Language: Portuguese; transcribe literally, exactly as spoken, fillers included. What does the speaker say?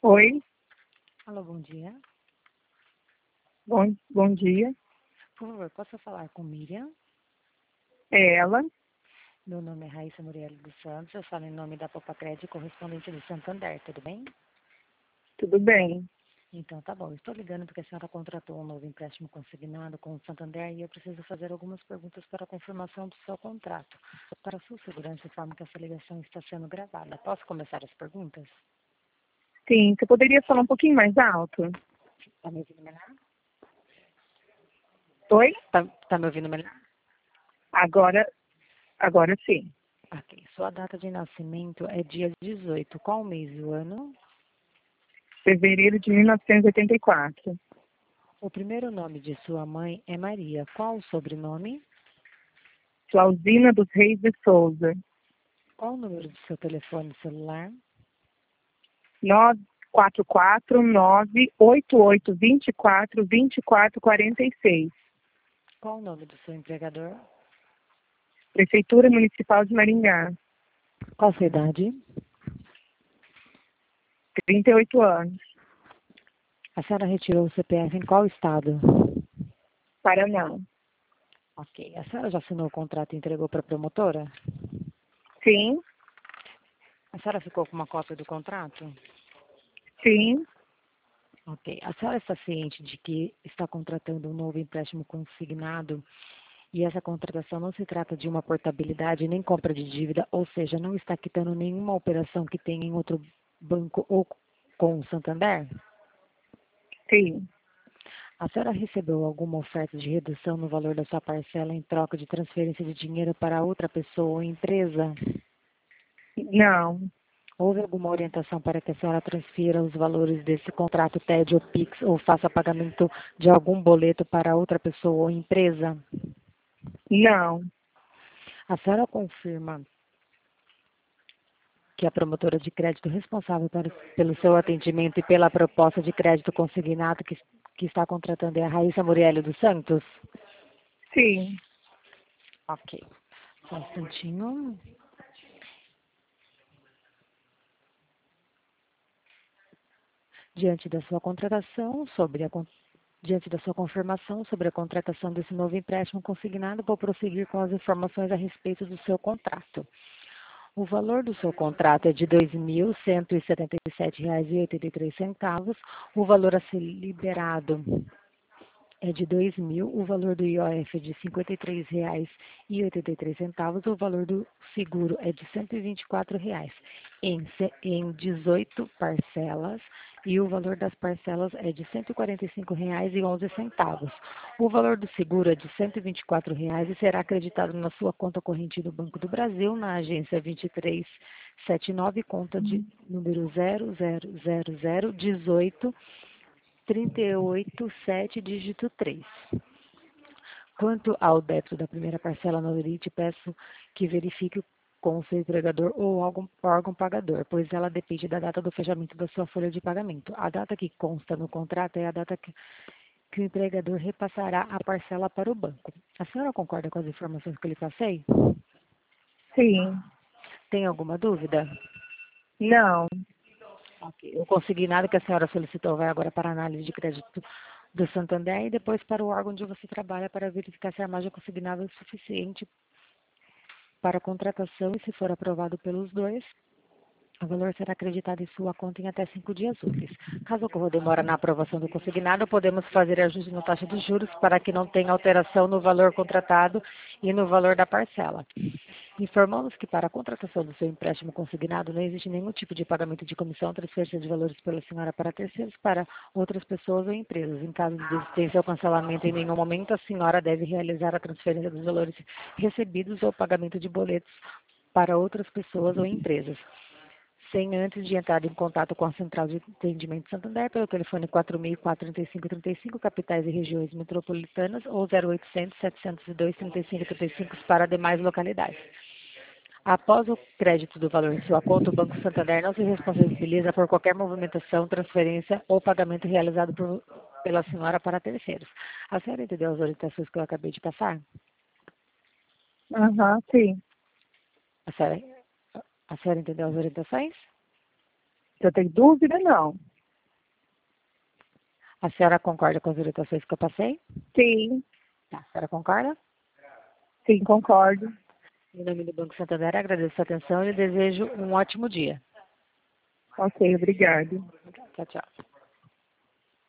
Oi, Alô, bom dia. bom, bom dia. Por favor, posso falar com Miriam? É ela? Meu nome é Raíssa Muriel dos Santos, eu falo em nome da Popacred, correspondente do Santander, tudo bem? Tudo bem? Então, tá bom. Estou ligando porque a senhora contratou um novo empréstimo consignado com o Santander e eu preciso fazer algumas perguntas para a confirmação do seu contrato. Para sua segurança, informo que essa ligação está sendo gravada. Posso começar as perguntas? Sim, você poderia falar um pouquinho mais alto? Está me ouvindo melhor? Oi? Está tá me ouvindo melhor? Agora, agora sim. Ok. Sua data de nascimento é dia dezoito. Qual o mês e o ano? Fevereiro de mil novecentos e oitenta e quatro. O primeiro nome de sua mãe é Maria. Qual o sobrenome? Flauzina dos Reis de Souza. Qual o número do seu telefone celular? nove quatro quatro nove oito oito dois quatro dois quatro quatro seis. Qual o nome do seu empregador? Prefeitura Municipal de Maringá. Qual a sua idade? trinta e oito anos. A senhora retirou o C P F em qual estado? Paraná. Ok. A senhora já assinou o contrato e entregou para a promotora? Sim, A senhora ficou com uma cópia do contrato? sim. Ok. A senhora está ciente de que está contratando um novo empréstimo consignado e essa contratação não se trata de uma portabilidade nem compra de dívida, ou seja, não está quitando nenhuma operação que tenha em outro banco ou com o Santander? Sim. A senhora recebeu alguma oferta de redução no valor da sua parcela em troca de transferência de dinheiro para outra pessoa ou empresa? Não, Houve alguma orientação para que a senhora transfira os valores desse contrato T E D ou Pix ou faça pagamento de algum boleto para outra pessoa ou empresa? não. A senhora confirma que a promotora de crédito responsável para- pelo seu atendimento e pela proposta de crédito consignado que, que está contratando é a Raíssa Muriel dos Santos? Sim. Ok. Só um instantinho. Diante da sua contratação, sobre a, con- diante da sua confirmação sobre a contratação desse novo empréstimo consignado, vou prosseguir com as informações a respeito do seu contrato. O valor do seu contrato é de dois mil cento e setenta e sete reais e oitenta e três centavos. O valor a ser liberado é de dois mil, o valor do I O F é de cinquenta e três reais e oitenta e três centavos, o valor do seguro é de cento e vinte e quatro reais em, ce- em dezoito parcelas e o valor das parcelas é de cento e quarenta e cinco reais e onze centavos. O valor do seguro é de cento e vinte e quatro reais e será acreditado na sua conta corrente do Banco do Brasil, na agência vinte e três setenta e nove, conta de número zero zero zero zero dezoito trinta e oito sete, dígito três. Quanto ao débito da primeira parcela no limite, peço que verifique com o seu empregador ou algum órgão pagador, pois ela depende da data do fechamento da sua folha de pagamento. A data que consta no contrato é a data que, que o empregador repassará a parcela para o banco. A senhora concorda com as informações que eu lhe passei? Sim. Tem alguma dúvida? Não. Ok. O consignado que a senhora solicitou vai agora para a análise de crédito do Santander e depois para o órgão onde você trabalha para verificar se a margem consignável é suficiente para a contratação e, se for aprovado pelos dois, o valor será acreditado em sua conta em até cinco dias úteis. Caso ocorra demora na aprovação do consignado, podemos fazer ajuste na taxa de juros para que não tenha alteração no valor contratado e no valor da parcela. Informamos que para a contratação do seu empréstimo consignado não existe nenhum tipo de pagamento de comissão, transferência de valores pela senhora para terceiros, para outras pessoas ou empresas. Em caso de desistência ou cancelamento, em nenhum momento a senhora deve realizar a transferência dos valores recebidos ou pagamento de boletos para outras pessoas ou empresas, sem antes de entrar em contato com a Central de Atendimento Santander pelo telefone quatro mil e quatro, trinta e cinco trinta e cinco, capitais e regiões metropolitanas, ou zero oitocentos, setecentos e dois, trinta e cinco trinta e cinco para demais localidades. Após o crédito do valor em sua conta, o Banco Santander não se responsabiliza por qualquer movimentação, transferência ou pagamento realizado por- pela senhora para terceiros. A senhora entendeu as orientações que eu acabei de passar? Aham, sim. A senhora, a senhora entendeu as orientações? Se eu tenho dúvida, não. A senhora concorda com as orientações que eu passei? Sim, Tá. A senhora concorda? sim, concordo. Em nome do Banco Santander, agradeço a atenção e desejo um ótimo dia. Ok, obrigado. Tchau, tchau.